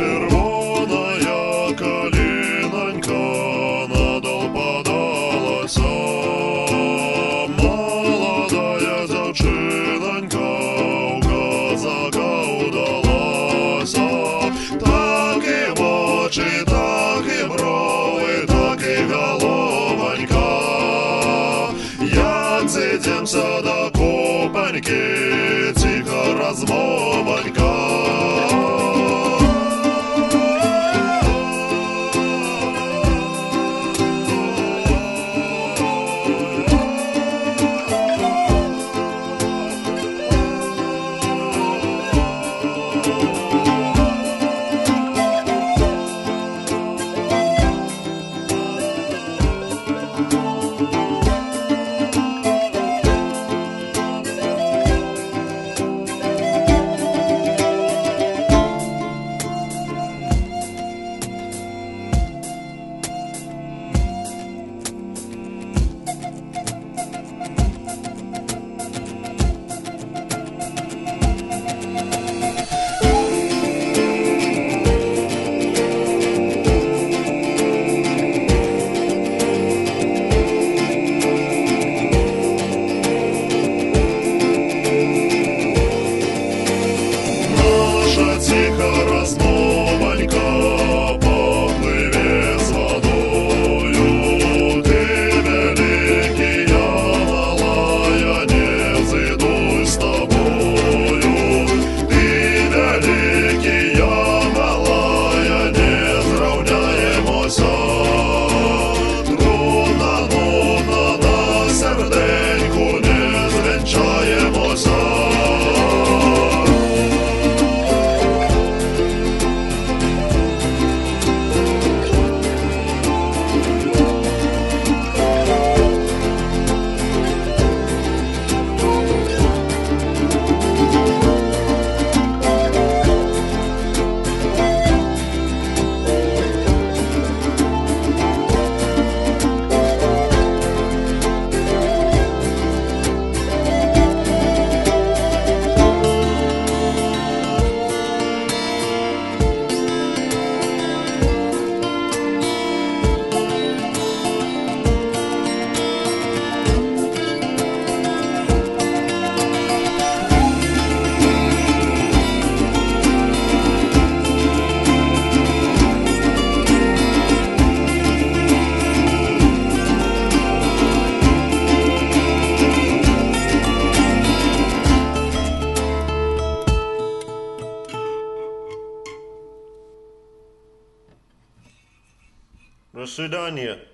червоная калинонька надол подалася, молодая дзяўчынонька у казака удалася. Так і вочы, так і бровы, так і головонька, як зійдемся до купаньки, тихо размовонька. Тихо размовонька поплыве с водою. Ты великий, я малая, не зайду с тобою. Ты великий, я малая, не зравняємося. Трудно, нудно на серденьку, не звенчаємося. До свидания.